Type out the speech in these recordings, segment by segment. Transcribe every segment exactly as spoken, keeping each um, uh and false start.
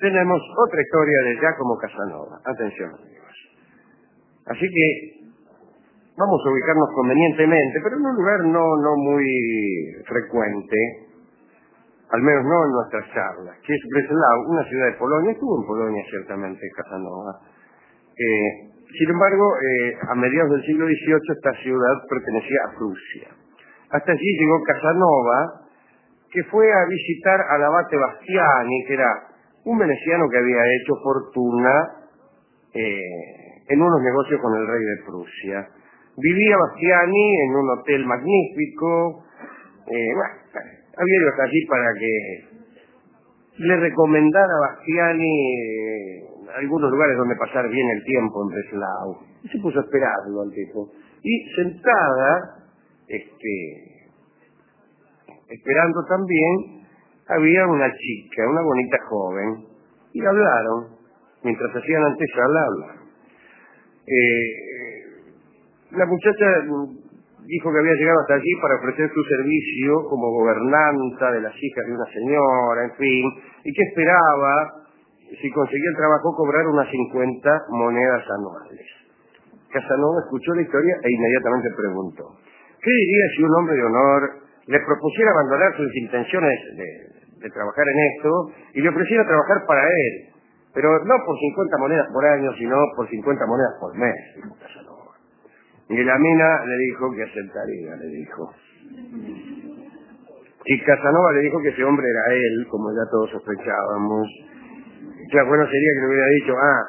tenemos otra historia de Giacomo Casanova. Atención, amigos. Así que vamos a ubicarnos convenientemente, pero en un lugar no, no muy frecuente, al menos no en nuestras charlas, que es Breslau, una ciudad de Polonia. Estuvo en Polonia ciertamente Casanova. Eh, sin embargo, eh, a mediados del siglo dieciocho esta ciudad pertenecía a Prusia. Hasta allí llegó Casanova, que fue a visitar al abate Bastiani, que era un veneciano que había hecho fortuna eh, en unos negocios con el rey de Prusia. Vivía Bastiani en un hotel magnífico. Eh, bueno, había ido hasta allí para que le recomendara a Bastiani eh, algunos lugares donde pasar bien el tiempo en Breslau. Y se puso a esperarlo al tipo. Y sentada, este, esperando también, había una chica, una bonita joven, y hablaron. Mientras hacían antesala, hablaron. Eh, la muchacha dijo que había llegado hasta allí para ofrecer su servicio como gobernanta de las hijas de una señora, en fin, y que esperaba, si conseguía el trabajo, cobrar unas cincuenta monedas anuales. Casanova escuchó la historia e inmediatamente preguntó: ¿qué diría si un hombre de honor le propusiera abandonar sus intenciones de, de trabajar en esto y le ofreciera trabajar para él? Pero no por cincuenta monedas por año, sino por cincuenta monedas por mes, dijo Casanova. Y la mina le dijo que aceptaría, le dijo. Y Casanova le dijo que ese hombre era él, como ya todos sospechábamos. Ya bueno sería que le hubiera dicho, ah,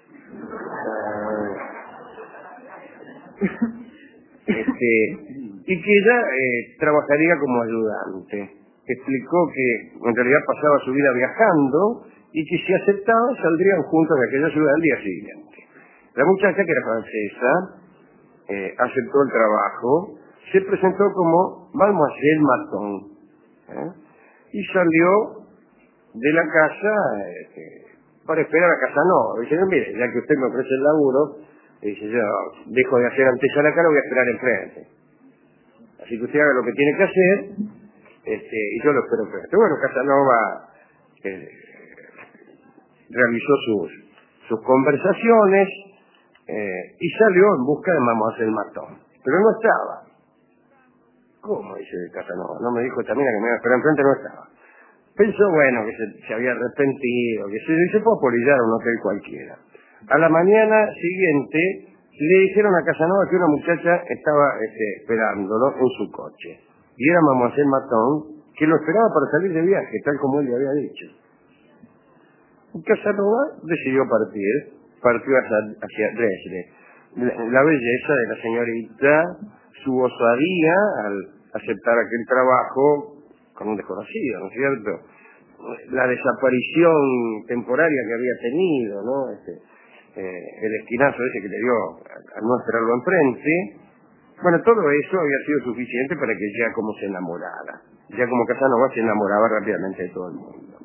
este, y que ella eh, trabajaría como ayudante. Explicó que en realidad pasaba su vida viajando y que si aceptaba saldrían juntos de aquella ciudad al día siguiente. La muchacha, que era francesa, eh, aceptó el trabajo, se presentó como Mademoiselle Maton, ¿eh? y salió de la casa eh, para esperar a Casanova. Dice, mire, ya que usted me ofrece el laburo, dice, yo dejo de hacer antesala acá, lo voy a esperar enfrente. Así que usted haga lo que tiene que hacer, este, y yo lo espero enfrente. Bueno, Casanova eh, realizó sus, sus conversaciones eh, y salió en busca de Mademoiselle Maton. Pero no estaba. ¿Cómo? Dice Casanova. No me dijo esta mina que me iba a esperar enfrente, no estaba. Pensó, bueno, que se, se había arrepentido, que se, se fue a polillar a un hotel cualquiera. A la mañana siguiente le dijeron a Casanova que una muchacha estaba este, esperándolo en su coche. Y era Mademoiselle Maton, que lo esperaba para salir de viaje, tal como él le había dicho. Y Casanova decidió partir, partió hacia, hacia Dresde. La, la belleza de la señorita, su osadía al aceptar aquel trabajo con un desconocido, ¿no es cierto? La desaparición temporaria que había tenido, ¿no? Este, eh, el esquinazo ese que le dio a no esperarlo enfrente. Bueno, todo eso había sido suficiente para que Giacomo se enamorara. Giacomo Casanova se enamoraba rápidamente de todo el mundo.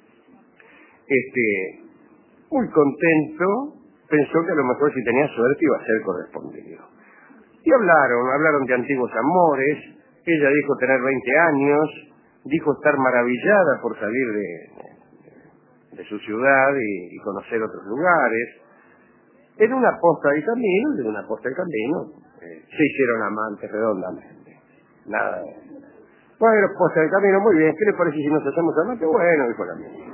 Este, muy contento, pensó que a lo mejor si tenía suerte iba a ser correspondido. Y hablaron, hablaron de antiguos amores. Ella dijo tener veinte años, dijo estar maravillada por salir de, de su ciudad y, y conocer otros lugares. En una posta de camino, en una posta de camino, eh, se hicieron amantes redondamente. Nada. Bueno, posta de camino, muy bien. ¿Qué le parece si nos hacemos amantes? Bueno, dijo la mía.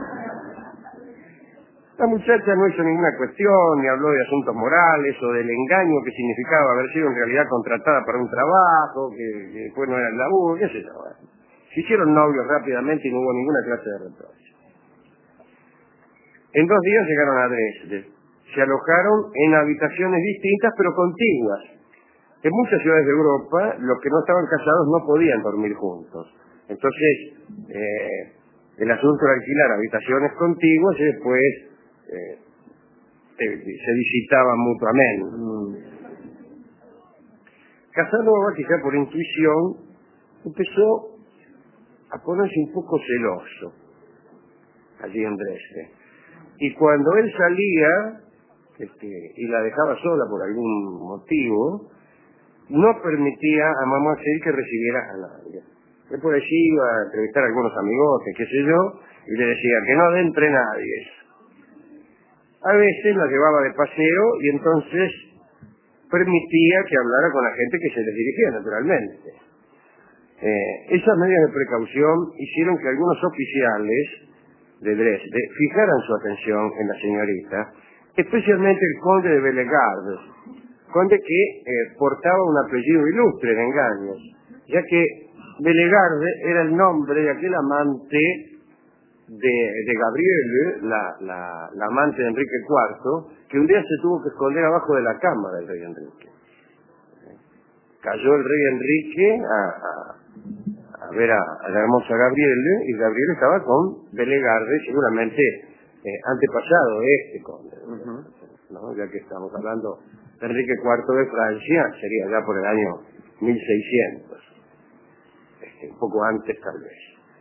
La muchacha no hizo ninguna cuestión, ni habló de asuntos morales o del engaño que significaba haber sido en realidad contratada para un trabajo, que, que después no era el laburo, qué sé yo. Se hicieron novios rápidamente y no hubo ninguna clase de reproche. En dos días llegaron a Dresde. Se alojaron en habitaciones distintas pero contiguas. En muchas ciudades de Europa, los que no estaban casados no podían dormir juntos. Entonces, eh, el asunto era alquilar habitaciones contiguas y después eh, eh, se visitaban mutuamente. Casanova, quizá por intuición, empezó a ponerse un poco celoso allí en Dresde. Y cuando él salía este, y la dejaba sola por algún motivo, no permitía a Mademoiselle que recibiera a nadie. Después allí iba a entrevistar a algunos amigos, qué sé yo, y le decía que no entre nadie. A veces la llevaba de paseo y entonces permitía que hablara con la gente que se les dirigía naturalmente. Eh, esas medidas de precaución hicieron que algunos oficiales de Dresde fijaran su atención en la señorita, especialmente el conde de Bellegarde, conde que eh, portaba un apellido ilustre de engaños, ya que Bellegarde era el nombre de aquel amante de, de Gabriele, la, la, la amante de Enrique cuarto, que un día se tuvo que esconder abajo de la cama del rey Enrique. Cayó el rey Enrique a, a, a ver a, a la hermosa Gabriele, y Gabriele estaba con Bellegarde, seguramente eh, antepasado de este conde, ¿no? Ya que estamos hablando de Enrique cuarto de Francia, sería ya por el año mil seiscientos, este, un poco antes tal vez.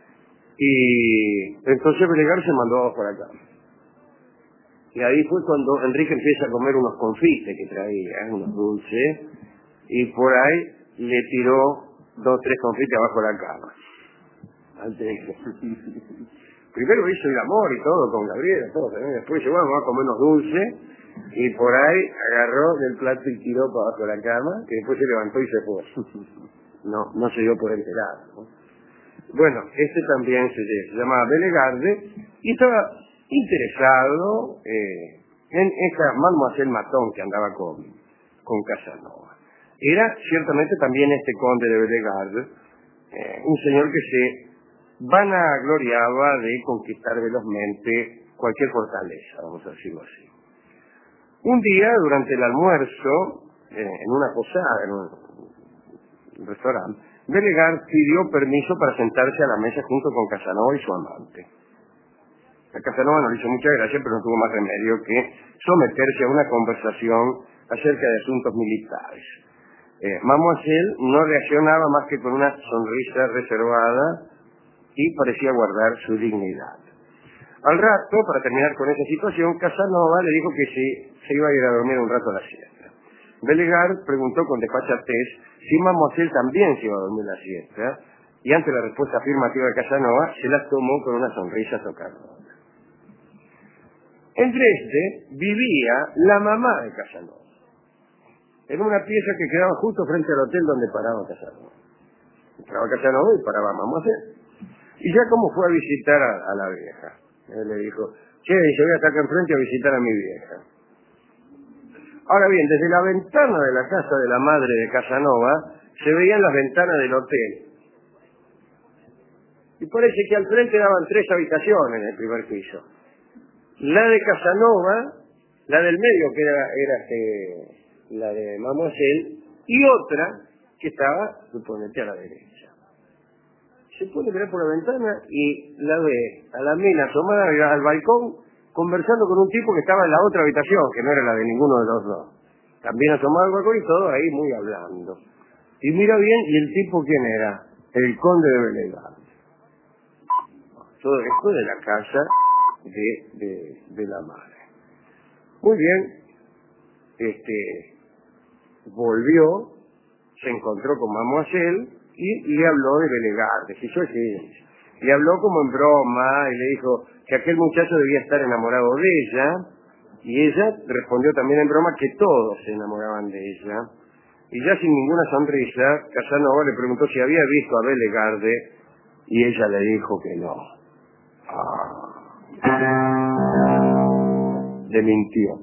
Y entonces Bellegarde se mandó abajo a la cama. Y ahí fue cuando Enrique empieza a comer unos confites que traía, unos dulces, y por ahí le tiró dos o tres confites abajo de la cama. Antes de que... Primero hizo el amor y todo con Gabriela, todo, ¿eh? Después dice, bueno, vamos a comer unos dulces, y por ahí agarró del plato y tiró para abajo de la cama, que después se levantó y se fue. No, no se dio por enterado, ¿no? Bueno, este también se, se llamaba Bellegarde y estaba interesado eh, en esa Mademoiselle Maton que andaba con, con Casanova. Era ciertamente también este conde de Bellegarde, eh, un señor que se vanagloriaba de conquistar velozmente cualquier fortaleza, vamos a decirlo así. Un día, durante el almuerzo, eh, en una posada, en un, un restaurante, Bellegarde pidió permiso para sentarse a la mesa junto con Casanova y su amante. A Casanova no le hizo mucha gracia, pero no tuvo más remedio que someterse a una conversación acerca de asuntos militares. Eh, Mademoiselle no reaccionaba más que con una sonrisa reservada y parecía guardar su dignidad. Al rato, para terminar con esa situación, Casanova le dijo que se, se iba a ir a dormir un rato a la siesta. Bellegarde preguntó con desfachatez si Mademoiselle también se iba a dormir la siesta, y ante la respuesta afirmativa de Casanova, se las tomó con una sonrisa socavadora. En Dresde vivía la mamá de Casanova, en una pieza que quedaba justo frente al hotel donde paraba Casanova. Entraba Casanova y paraba Mademoiselle. Y ya como fue a visitar a, a la vieja, él le dijo, che, yo voy a estar acá enfrente a visitar a mi vieja. Ahora bien, desde la ventana de la casa de la madre de Casanova se veían las ventanas del hotel. Y parece que al frente daban tres habitaciones en el primer piso. La de Casanova, la del medio que era, era este, la de Mademoiselle, y otra que estaba, suponete, a la derecha. Se puede mirar por la ventana y la ve a la mina asomada al balcón conversando con un tipo que estaba en la otra habitación, que no era la de ninguno de los dos. También asomado al balcón y todo ahí muy hablando. Y mira bien, ¿y el tipo quién era? El conde de Bellegarde. Todo esto de la casa de, de, de la madre. Muy bien, este, volvió, se encontró con Mademoiselle y le habló de Bellegarde, si yo sí. Le habló como en broma y le dijo que aquel muchacho debía estar enamorado de ella, y ella respondió también en broma que todos se enamoraban de ella. Y ya sin ninguna sonrisa, Casanova le preguntó si había visto a Bellegarde, y ella le dijo que no. Ah. Le mintió.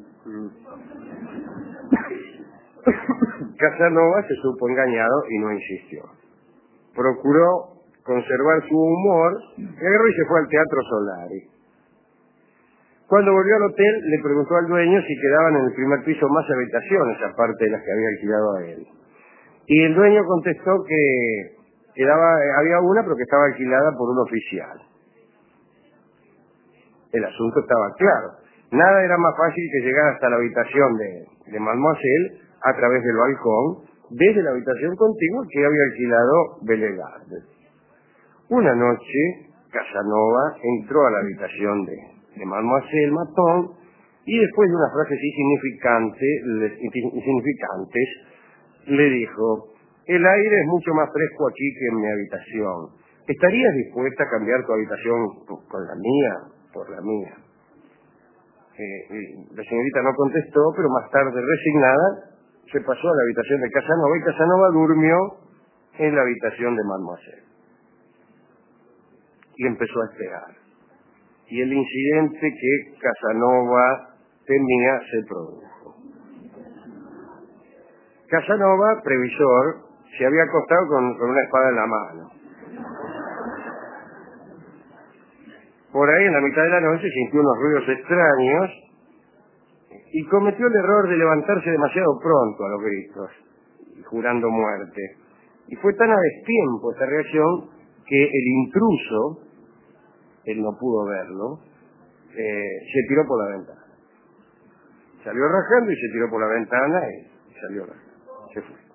Casanova se supo engañado y no insistió. Procuró conservar su humor, y agarró y se fue al Teatro Solari. Cuando volvió al hotel, le preguntó al dueño si quedaban en el primer piso más habitaciones, aparte de las que había alquilado a él. Y el dueño contestó que quedaba, había una, pero que estaba alquilada por un oficial. El asunto estaba claro. Nada era más fácil que llegar hasta la habitación de, de Mademoiselle a través del balcón, desde la habitación contigua que había alquilado Bellegarde. Una noche, Casanova entró a la habitación de, de Mademoiselle Maton y después de unas frases insignificantes, insignificantes le dijo, El aire es mucho más fresco aquí que en mi habitación. ¿Estarías dispuesta a cambiar tu habitación con la mía? Por la mía. Eh, la señorita no contestó, pero más tarde, resignada, se pasó a la habitación de Casanova y Casanova durmió en la habitación de Mademoiselle. Y empezó a esperar. Y el incidente que Casanova temía se produjo. Casanova, previsor, se había acostado con, con una espada en la mano. Por ahí, en la mitad de la noche, sintió unos ruidos extraños y cometió el error de levantarse demasiado pronto a los gritos, jurando muerte. Y fue tan a destiempo esta reacción que el intruso, él no pudo verlo, eh, se tiró por la ventana. Salió rajando y se tiró por la ventana y salió rajando. Se fue.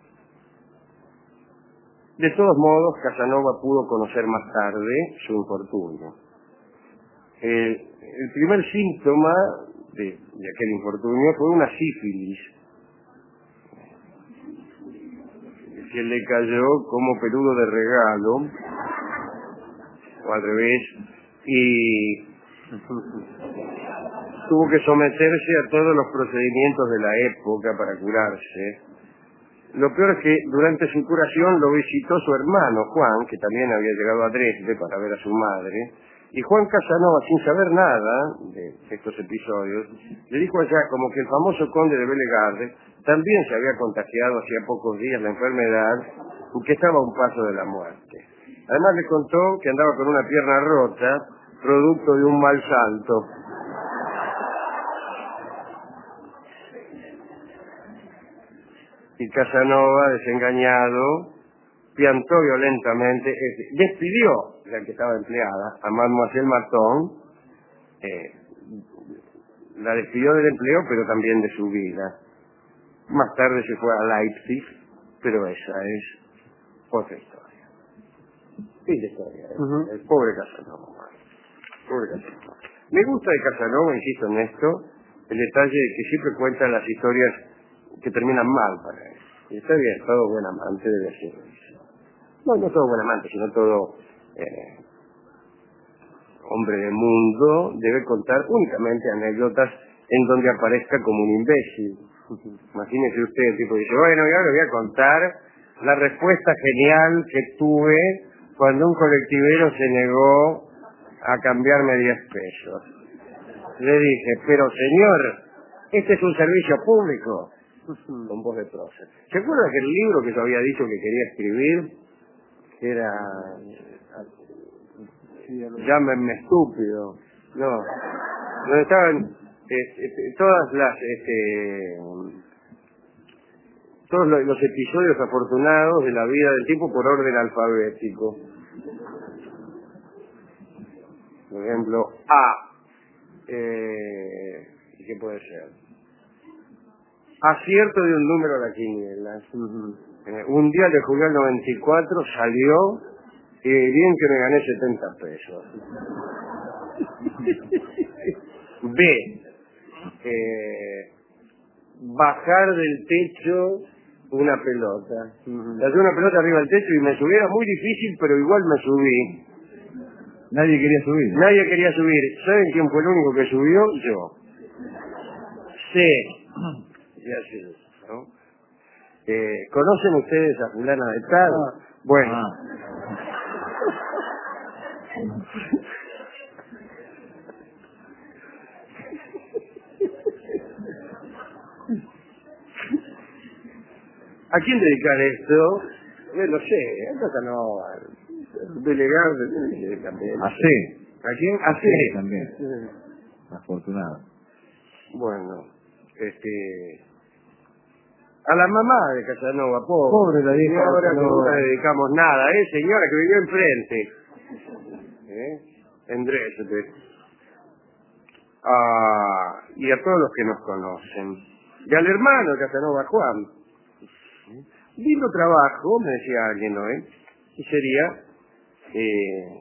De todos modos, Casanova pudo conocer más tarde su infortunio. El, el primer síntoma de, de aquel infortunio fue una sífilis que le cayó como peludo de regalo, o al revés, y tuvo que someterse a todos los procedimientos de la época para curarse. Lo peor es que durante su curación lo visitó su hermano Juan, que también había llegado a Dresde para ver a su madre, y Juan Casanova, sin saber nada de estos episodios, le dijo allá como que el famoso conde de Bellegarde también se había contagiado hacía pocos días la enfermedad y que estaba a un paso de la muerte. Además le contó que andaba con una pierna rota, producto de un mal salto. Y Casanova, desengañado, piantó violentamente, eh, despidió, la que estaba empleada, a Mademoiselle Marton, eh, la despidió del empleo, pero también de su vida. Más tarde se fue a Leipzig, pero esa es otra historia. Sí, la historia, ¿eh? Uh-huh. El pobre Casanova. Pobre Casanova. Me gusta de Casanova, insisto en esto, el detalle de que siempre cuenta las historias que terminan mal para él. Y está bien, todo buen amante debe ser eso. No, no todo buen amante, sino todo eh, hombre de mundo debe contar únicamente anécdotas en donde aparezca como un imbécil. Imagínese usted, el tipo dice, bueno, ya le voy a contar la respuesta genial que tuve cuando un colectivero se negó a cambiarme diez pesos. Le dije, pero señor, este es un servicio público. Con voz de prócer. ¿Se acuerda que el libro que yo había dicho que quería escribir, que era... llámenme estúpido? No. Donde estaban eh, eh, todas las... Este, todos los, los episodios afortunados de la vida del tipo por orden alfabético. Por ejemplo, A. Eh, ¿Qué puede ser? Acierto de un número a la quiniela. Uh-huh. Eh, un día le jugué al noventa y cuatro, salió, y bien que me gané setenta pesos. B. Eh, bajar del techo una pelota. Uh-huh. Cayó una pelota arriba del techo y me subí, era muy difícil, pero igual me subí. Nadie quería subir. Nadie quería subir. ¿Saben quién fue el único que subió? Yo. C. Y así, ¿no? Eh, ¿Conocen ustedes a fulana de tal? Ah. Bueno. Ah. ¿A quién dedicar esto? Eh, no sé, a Casanova, Bellegarde también. A C. ¿A quién? A C. También. Afortunado. Bueno, este... a la mamá de Casanova, pobre. Pobre la vieja. Y ahora que no le dedicamos nada, ¿eh, señora? Que vivió enfrente. ¿Eh? En Dresde. Ah, y a todos los que nos conocen. Y al hermano de Casanova, Juan. Lindo trabajo, me decía alguien hoy, y sería eh,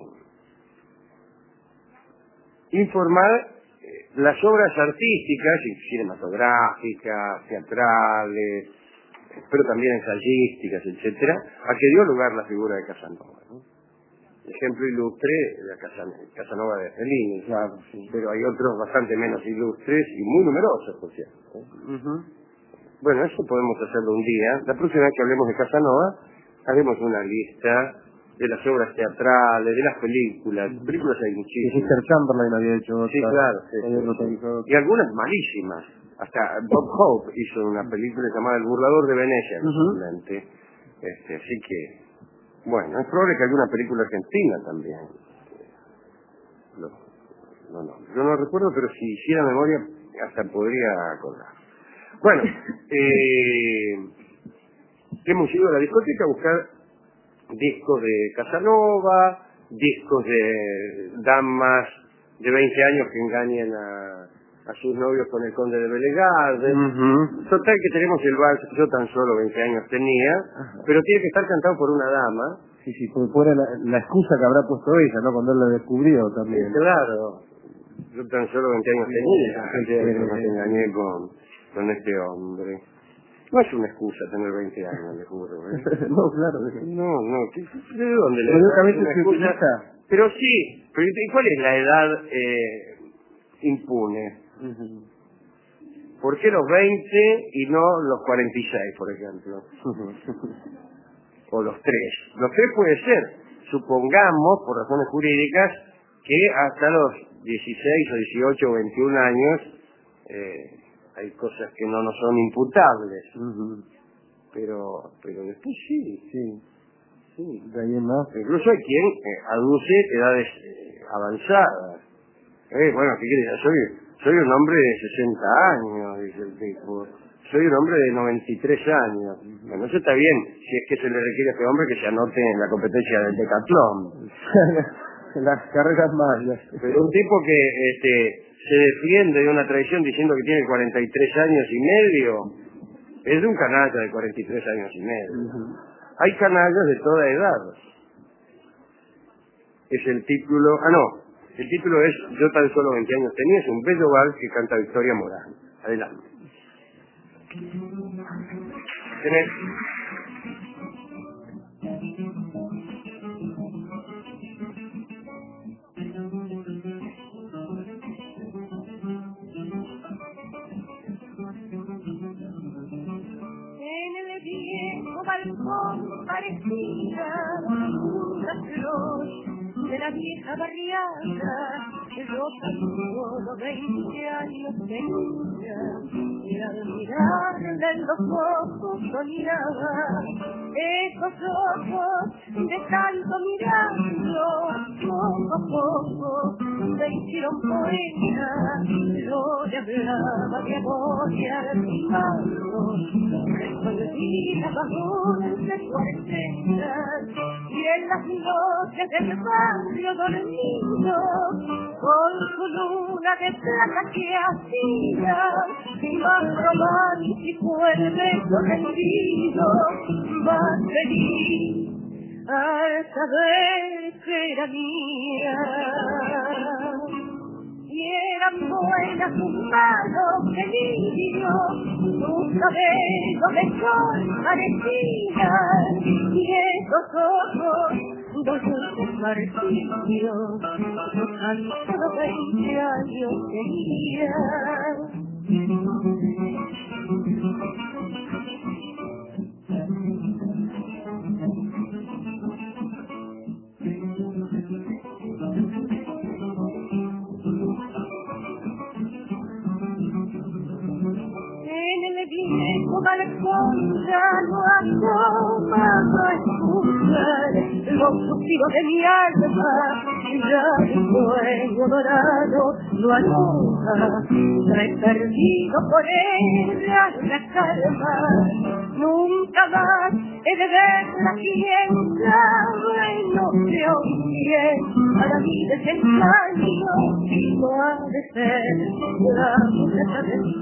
informar eh, las obras artísticas, cinematográficas, teatrales, pero también ensayísticas, etcétera, a que dio lugar la figura de Casanova, ¿no? Ejemplo ilustre, la Casanova de Fellini, Claro, sí. pero hay otros bastante menos ilustres y muy numerosos, por cierto. Uh-huh. Bueno, eso podemos hacerlo un día. La próxima vez que hablemos de Casanova, haremos una lista de las obras teatrales, de las películas. Uh-huh. Películas hay Y muchísimas. Richard Chamberlain había hecho otra. Sí, claro. Sí, había sí, protagonizado sí. otra. Y algunas malísimas. Hasta Bob Hope hizo una película llamada El burlador de Venecia, justamente. Uh-huh. Este, así que, bueno, es probable que alguna película argentina también. No, no, no. Yo no recuerdo, pero si hiciera memoria, hasta podría acordar. Bueno, eh, hemos ido a la discoteca a buscar discos de Casanova, discos de damas de veinte años que engañan a, a sus novios con el conde de Bellegarde. Uh-huh. Total que tenemos el vals, yo tan solo veinte años tenía, uh-huh, pero tiene que estar cantado por una dama. Sí, sí, porque fuera la, la excusa que habrá puesto ella, ¿no? Cuando él la descubrió también. Sí, claro, yo tan solo veinte años tenía, gente que me engañé con, con este hombre. No es una excusa tener veinte años, le juro, ¿eh? No, claro. No, no, ¿qué, ¿de dónde le Pero da veces una se excusa? utiliza. Pero sí, pero ¿y cuál es la edad eh, impune? Uh-huh. ¿Por qué los veinte y no los cuarenta y seis, por ejemplo? O los tres. Los tres puede ser. Supongamos, por razones jurídicas, que hasta los dieciséis o dieciocho o veintiún años eh, hay cosas que no nos son imputables. Uh-huh. Pero pero después sí. Sí. Sí. De ahí en más. Incluso hay quien eh, aduce edades eh, avanzadas. Eh, bueno, ¿qué quieres? Soy, soy un hombre de sesenta años, dice el tipo. Soy un hombre de noventa y tres años. Bueno, eso está bien, si es que se le requiere a este hombre que se anote en la competencia del decatlón. Las carreras más. Pero un tipo que este, se defiende de una tradición diciendo que tiene cuarenta y tres años y medio, es de un canalla de cuarenta y tres años y medio. Uh-huh. Hay canallas de toda edad. Es el título... Ah, no. El título es Yo tan solo veinte años tenía. Es un bello vals que canta Victoria Morán. Adelante. ¿Tenés? En el viejo balcón parecía una flor de la vieja barriada, yo tan solo veinte años tenía, y al mirarle en los ojos soñaba, esos ojos de tanto mirarlo, poco a poco se hicieron poeta, yo le hablaba de amor y arrimado, olvidaba dulces cuarentenas, y en las noches del barrio dormido, con su luna de plata que hacía, más romántico el beso rendido, más feliz al saber que era mía. Y eran buenas sus manos de lirio, sus cabellos de sol parecían, y esos ojos, dos dulces martirios, yo tan solo veinte años tenía. En el viejo balcón ya no asomaba a escuchar los suspiros de mi alma, ya el sueño dorado lo aloja, trae perdido por ella la calma. Nunca más he de verla quieta, no se oye para mí desengaño, no ha de ser la mujer del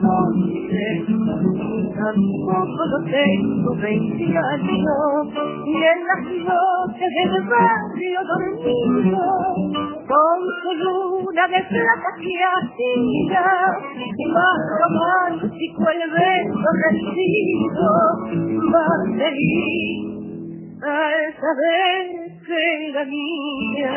tampoco lo tengo veinte años, y en las noches el barrio dormido, con su luna de plata que hacía, más romántico el beso recibo, más feliz al saber que la mía.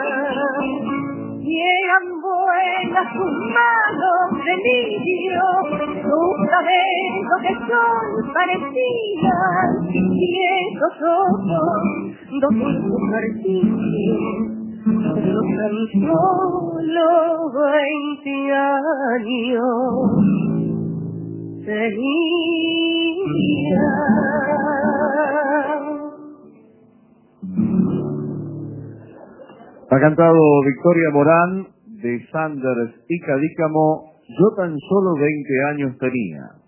Y eran buenas sus manos de lirio, sus cabellos que son parecidas, y esos ojos, dos dulces martillos, pero tan solo veinte años tenía. Ha cantado Victoria Morán de Sanders y Cadícamo, Yo tan solo veinte años tenía.